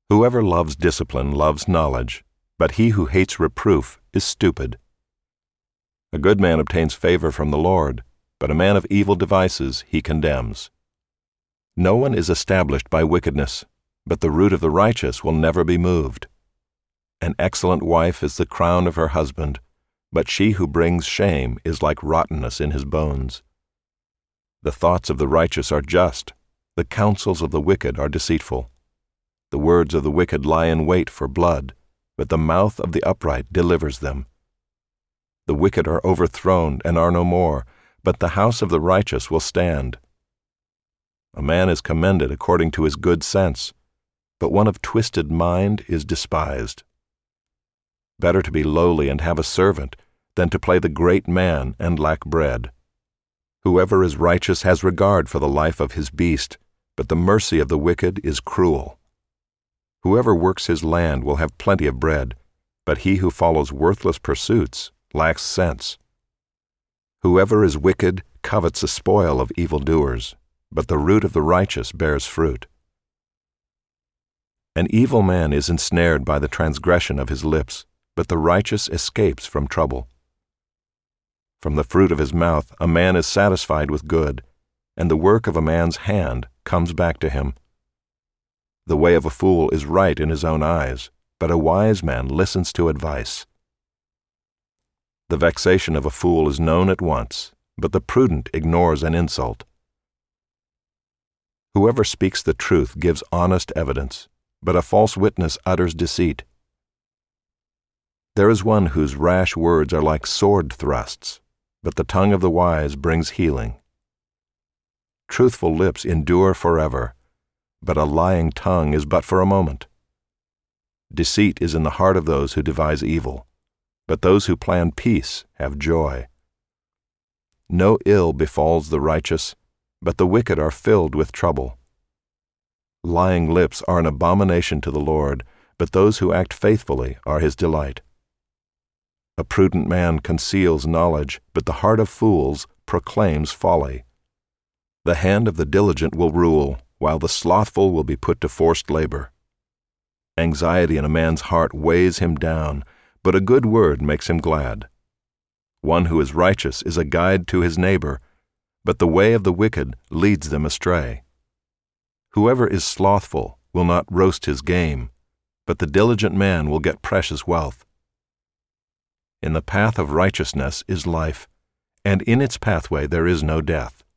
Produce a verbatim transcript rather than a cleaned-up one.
Whoever loves discipline loves knowledge, but he who hates reproof is stupid. A good man obtains favor from the Lord, but a man of evil devices he condemns. No one is established by wickedness, but the root of the righteous will never be moved. An excellent wife is the crown of her husband, but she who brings shame is like rottenness in his bones. The thoughts of the righteous are just, the counsels of the wicked are deceitful. The words of the wicked lie in wait for blood, but the mouth of the upright delivers them. The wicked are overthrown and are no more, but the house of the righteous will stand. A man is commended according to his good sense, but one of twisted mind is despised. Better to be lowly and have a servant than to play the great man and lack bread. Whoever is righteous has regard for the life of his beast, but the mercy of the wicked is cruel. Whoever works his land will have plenty of bread, but he who follows worthless pursuits lacks sense. Whoever is wicked covets the spoil of evildoers, but the root of the righteous bears fruit. An evil man is ensnared by the transgression of his lips, but the righteous escapes from trouble. From the fruit of his mouth a man is satisfied with good, and the work of a man's hand comes back to him. The way of a fool is right in his own eyes, but a wise man listens to advice. The vexation of a fool is known at once, but the prudent ignores an insult. Whoever speaks the truth gives honest evidence, but a false witness utters deceit. There is one whose rash words are like sword thrusts, but the tongue of the wise brings healing. Truthful lips endure forever, but a lying tongue is but for a moment. Deceit is in the heart of those who devise evil, but those who plan peace have joy. No ill befalls the righteous, but the wicked are filled with trouble. Lying lips are an abomination to the Lord, but those who act faithfully are his delight. A prudent man conceals knowledge, but the heart of fools proclaims folly. The hand of the diligent will rule, while the slothful will be put to forced labor. Anxiety in a man's heart weighs him down, but a good word makes him glad. One who is righteous is a guide to his neighbor, but the way of the wicked leads them astray. Whoever is slothful will not roast his game, but the diligent man will get precious wealth. In the path of righteousness is life, and in its pathway there is no death.